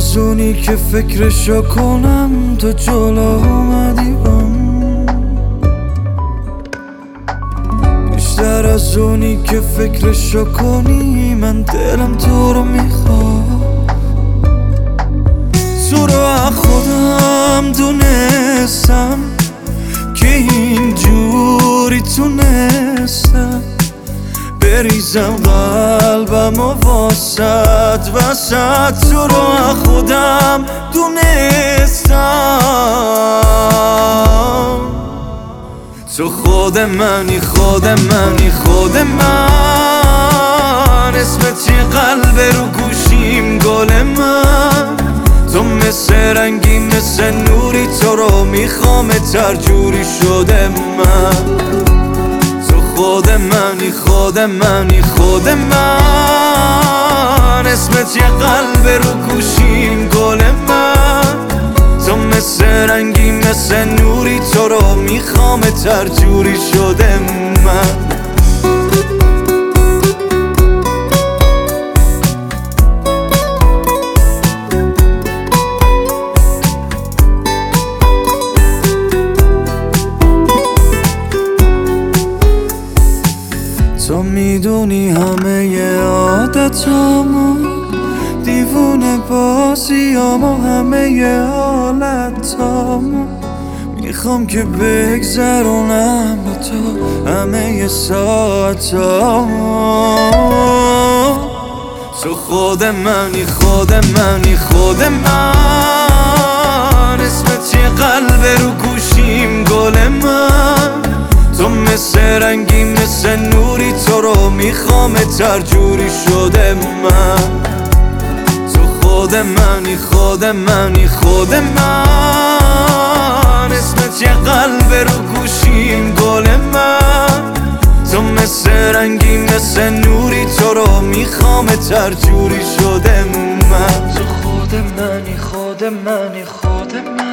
از اونی که فکرشو کنم تو جلو اومدی بیشتر از اونی که فکرشو کنی من دلم تو رو میخواد. تو رو از خودم دونستم که اینجوری تونستم بریزم قلبم و واسد وسط. تو رو از خودم دونستم تو خود منی خود منی خود من. اسمت یه قلب رو گوشیم گل من. تو مثل رنگی مثل نوری تو رو میخوام ترجوری شده من. تو خود منی خود منی خود من. اسمت یه قلب رو گوشیم گل من. تو مثل رنگی مثل نوری تو رو میخوام ترجوری شده من. تو میدونی همه عادتامو دیوونه بازیامو همه حالتامو میخوام که بگذرونم با تو همه ساعتامو. تو خود منی خود منی خود من. اسمت یه قلب رو گوشیم گل من. تو مثل رنگی مثل نوری تو رو میخوام ترجوری شده من. تو خود منی خود منی خود من. اسمت یه قلب رو گوشیم گل من. تو مثل رنگی مثل نوری تو رو میخوام ترجوری شده من. تو خود منی خود منی خود من.